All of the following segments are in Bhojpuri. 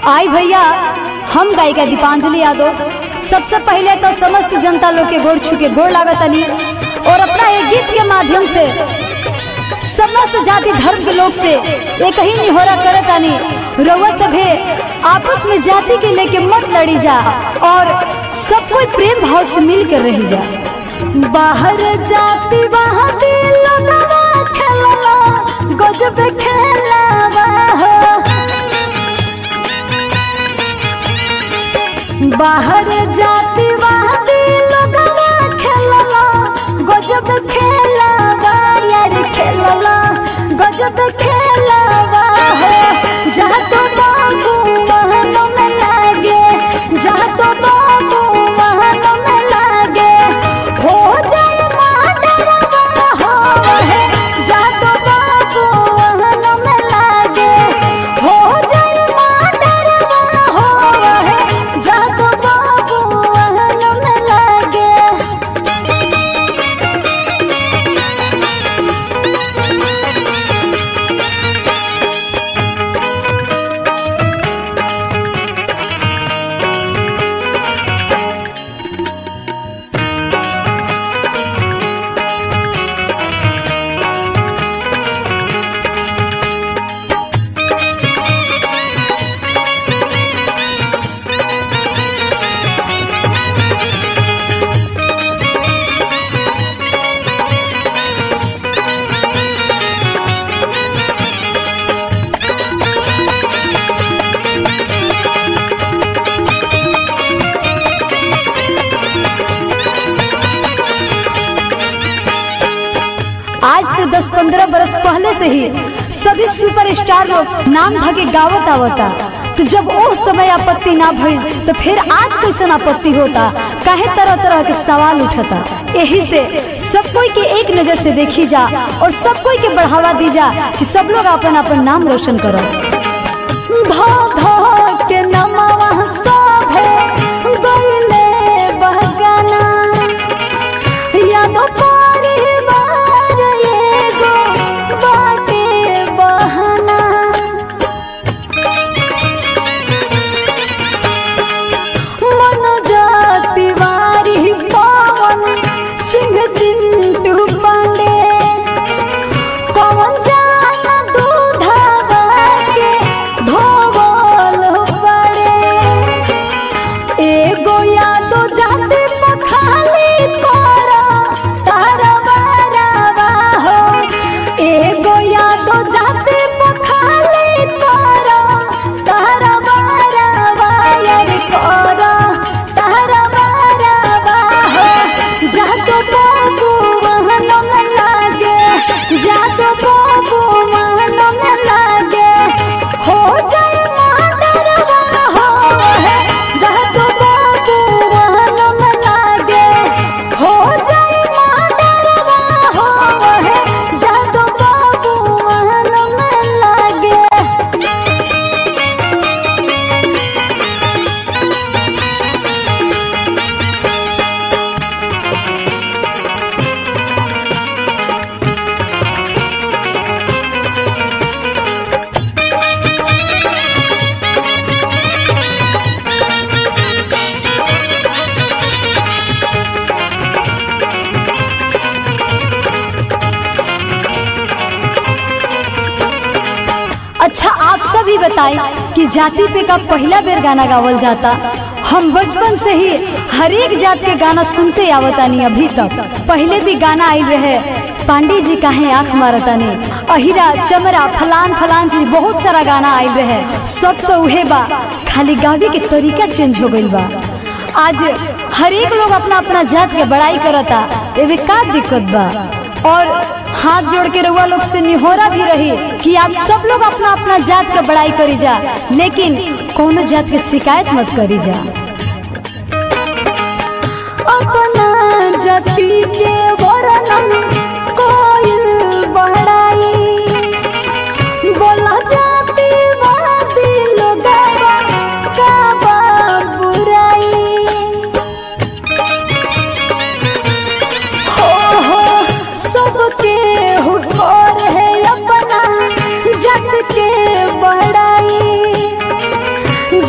आई भैया, हम गायिका दीपांजलि यादव सबसे पहले तो समस्त जनता लोग के गोड़ छू के गोड़ लागतनी और अपना एक गीत के माध्यम से समस्त जाति धर्म के लोग से एक ही निहोरा करतानी, रउआ सभे आपस में जाति के लेके मत लड़ी जा और सब कोई प्रेम भाव से मिल कर रही जा। बाहर जाति बाहर दिल खेलला गजब खेलवा हो, बाहर जाति बाहर दिल खेलला गजब खेलवा यार खेलला गजब खेलवा हो। जहाँ तो बाबू वहाँ में लागे, जहाँ तो बाबू वहाँ में लागे, हो जाए माडरवा हो है। जहाँ तो बाबू वहाँ में लागे, हो जाए माडरवा हो है। जहाँ तो बाबू वहाँ में लागे। आज से 10-15 बरस पहले से ही सभी सुपरस्टार लोग नाम धके गावत आवता, तो जब वो समय आपत्ति ना भइल तो फिर आज कैसे आपत्ति होता, काहे तरह तरह के सवाल उठता। यही से सब कोई के एक नजर से देखी जा और सब कोई के बढ़ावा दी जा कि सब लोग अपन अपन नाम रोशन करो। धो के नमवा सभे गइले बहकाना, यादो परिवार एगो बाटे बहाना। मनोजा तिवारी पवन सिंह चिंटू पांडे, कौन जाना दूधवा के धोवल पड़े। एगो यादो जाति पखाली करा तारा बारावा हो, एगो यादो जाति पखाली करा तारा बारावा यार करा तारा बारावा हो। जातो बाबू वहाँ में लागे, जातो बाबू वहाँ में लागे, हो जाए माडरवा हो है। जातो बाबू वहाँ में लागे, हो जाए माडरवा हो है। जातो बाबू वहाँ में लागे। अच्छा, आप सभी बताएं कि जाति पे का पहला बेर गाना गावल जाता। हम बचपन से ही हर एक जात के गाना सुनते आवतानी अभी तक। पहले भी गाना आई रहे पांडे जी काहे आँख मारतानी, अहिरा चमरा फलान फलान जी, बहुत सारा गाना आई रहे। सब तो उहे बा, खाली गावे के तरीका चेंज हो गइल बा। आज हर एक लोग अपना अपना जात के बड़ाई करता, एवे का दिक्कत बा। और हाथ जोड़ के रउआ लोग से निहोरा भी रही कि आप सब लोग अपना अपना जात का बड़ाई करी जा, लेकिन कोनो जात के शिकायत मत करी जा। अपना जाति के वर्णन कोई बढ़ाई, बोला जाति वादी लोगवा का बुराई। हो सबके हुक्म है अपना जग के बढ़ाई,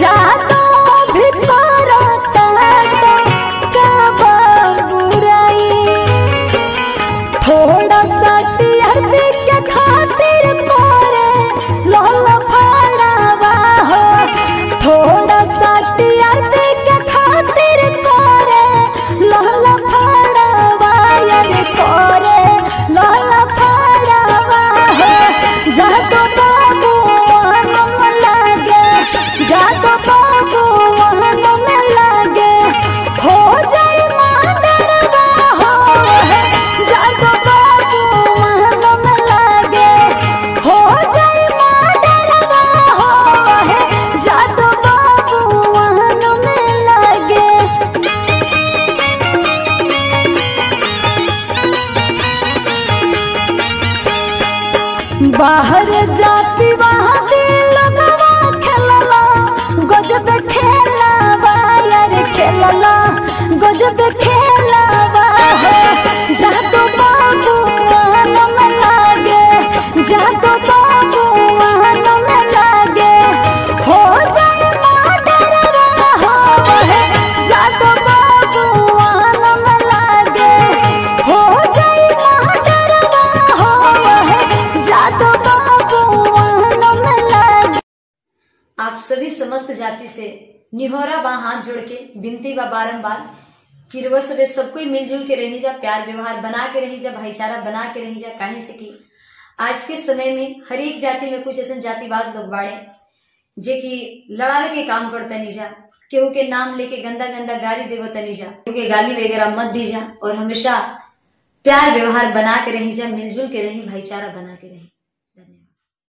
बाहर जाती वहाँ दिल खेलला गजब खेलावा यार खेलला गजब खेलावा जा तो बाबू आनम लागे जा तो बाबू आनम लागे हो जाए माडरवा हो जा तो बाबू आनम लागे हो जाए माडरवा हो जा तो बाबू आनम लागे। आप सभी समस्त जाति से निहोरा बा हाथ जोड़ के विनती बा बारंबार कि रोज सबे सब कोई मिलजुल के रही जा, प्यार व्यवहार बना के रही जा, भाईचारा बना के रही जा। काहे से कि आज के समय में हर एक जाति में कुछ ऐसे जातिवाद लोग बाड़े जे कि लड़ाले के काम करता नहीं जा, केहू के नाम लेके गंदा गंदा गाली देवो तनी जा, केहू के गाली वगैरह मत दी जा और हमेशा प्यार व्यवहार बना के रही जा, मिलजुल के रही, भाईचारा बना के रही।